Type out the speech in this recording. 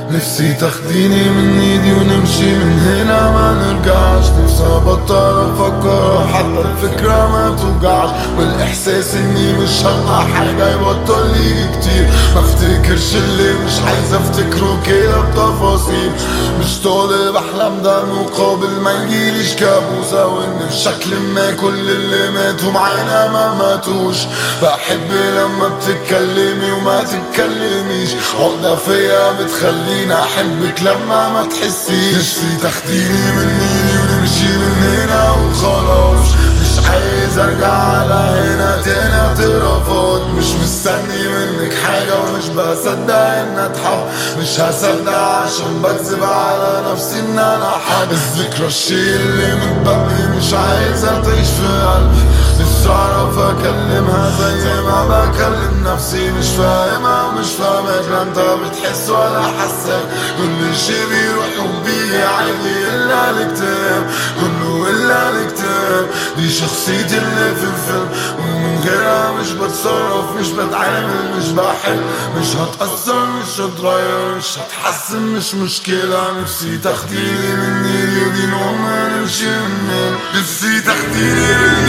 نفسي تاخديني من ايدي ونمشي من هنا ما نرجعش. نفسي ابطل افكر حتى الفكرة ما توجعش، والاحساس اني مش هبقى حاجة يبطل لي كتير. ما افتكرش اللي مش عايز افتكره كده بتفاصيل. مش طالب احلام ده مقابل ما يجيليش كابوس، او ان بشكل ما كل اللي ماتوا معانا ما ماتوش. بحب لما بتتكلمي وما تتكلميش، عقدة فيا بتخليني احبك لما ما تحسيش. نفسي تاخديني من ايدي ونمشي من هنا وخلاص. مش عايز ارجع على هنا تاني اعترافات. مش مستني منك حاجة ومش بصدق ان اتحب. مش هصدق عشان بكذب على نفسي ان انا حب. الذكرى الشيء اللي متبقي مش عايزة تعيش في قلبي. نفسي اعرف اكلمها زي ما بكلم نفسي. مش فاهمها ومش فاهمك، لا انت بتحس ولا حسك. كل شي بيروح وبيجي عادي الا الاكتئاب، كله الا الاكتئاب. دي شخصيتي اللي في الفيلم، ومن غيرها مش بتصرف مش بتعامل مش بحب. مش هتأثر مش هتغير مش هتحسن مش مشكلة. نفسي تاخديني من ايدي ودي نوم نمشي من هنا. نفسي تاخديني من